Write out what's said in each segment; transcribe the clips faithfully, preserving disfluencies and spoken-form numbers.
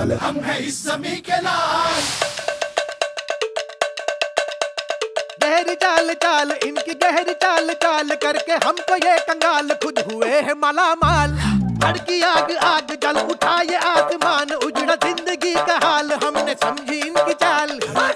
कमाल, हम हैं इस ज़मीं के लाल। गहरी चाल चाल इनकी गहरी चाल चाल करके हमको ये कंगाल खुद हुए हैं माला माल। भड़की आग आग जल उठा ये आसमान, उजड़ा जिंदगी का हाल हमने समझी इनकी चाल।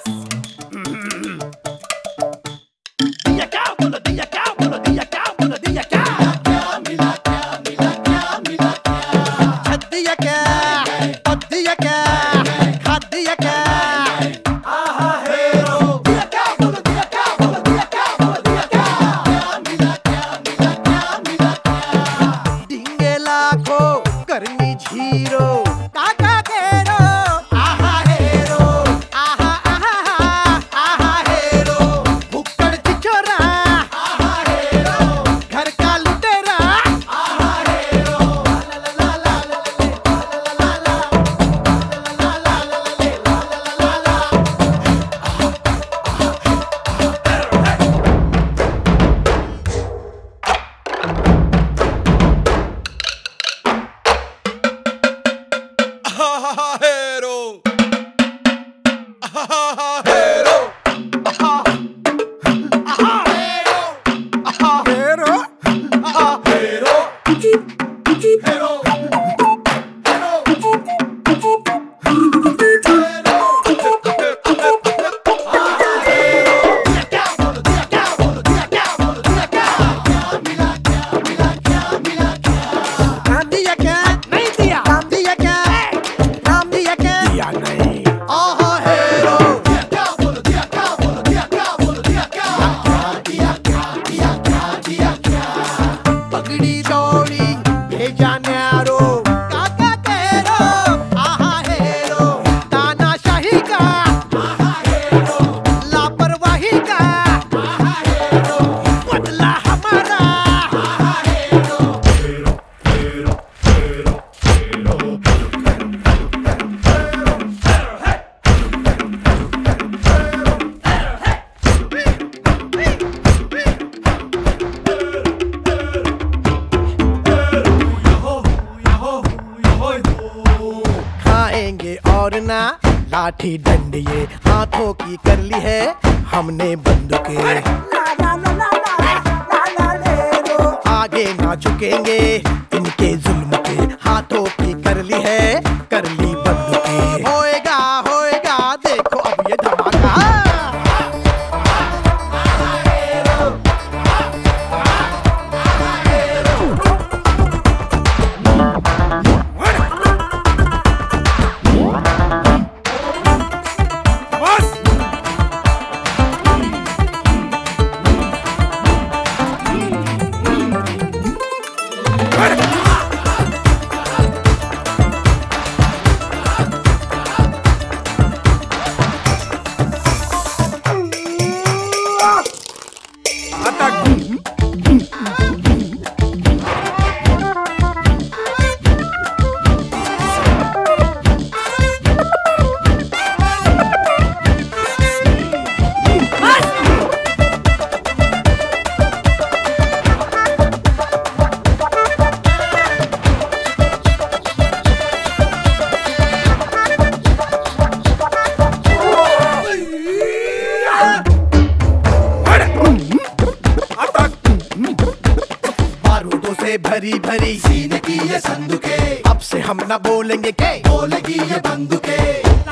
दिया क्या बोलो दिया क्या बोलो दिया क्या बोलो दिया क्या क्या मिला क्या मिला क्या मिला क्या, छत दिया क्या पद दिया क्या खाद दिया क्या आहा हेरो। दिया क्या बोलो दिया क्या बोलो दिया क्या बोलो दिया क्या, क्या मिला क्या मिला क्या मिला क्या, डिंगे लाखों करनी झीरो काका केरो आहा हेरो आहा आहा आहा हेरो। भुक्कड़ छिछोरा आहा हेरो, घर का लुटेरा आहा हेरो। ला ला ला ला ला ला ला ला ला ला ला ला ला ला। Hero. Hero. हेरो हेरो हेरो नाम दिया क्या नहीं दिया नाम दिया क्या नाम दिया क्या दिया नहीं आहा हेरो पगड़ी दौड़ी भेजा न्यारो काका केरो आहा हेरो। तानाशाही का लापरवाही का बदला हमारा। खाएंगे और ना लाठी डंडे, ये हाथों की कर ली है हमने बंदूकें। आगे ना झुकेंगे इनके जुल्म के, हाथों की कर ली है कर ली बंदूकें। होएगा होएगा देखो अब ये धमाका। बारूदों से भरी भरी सीने की ये संदूकें, अब से हम न बोलेंगे के बोलेगी ये बंदूकें।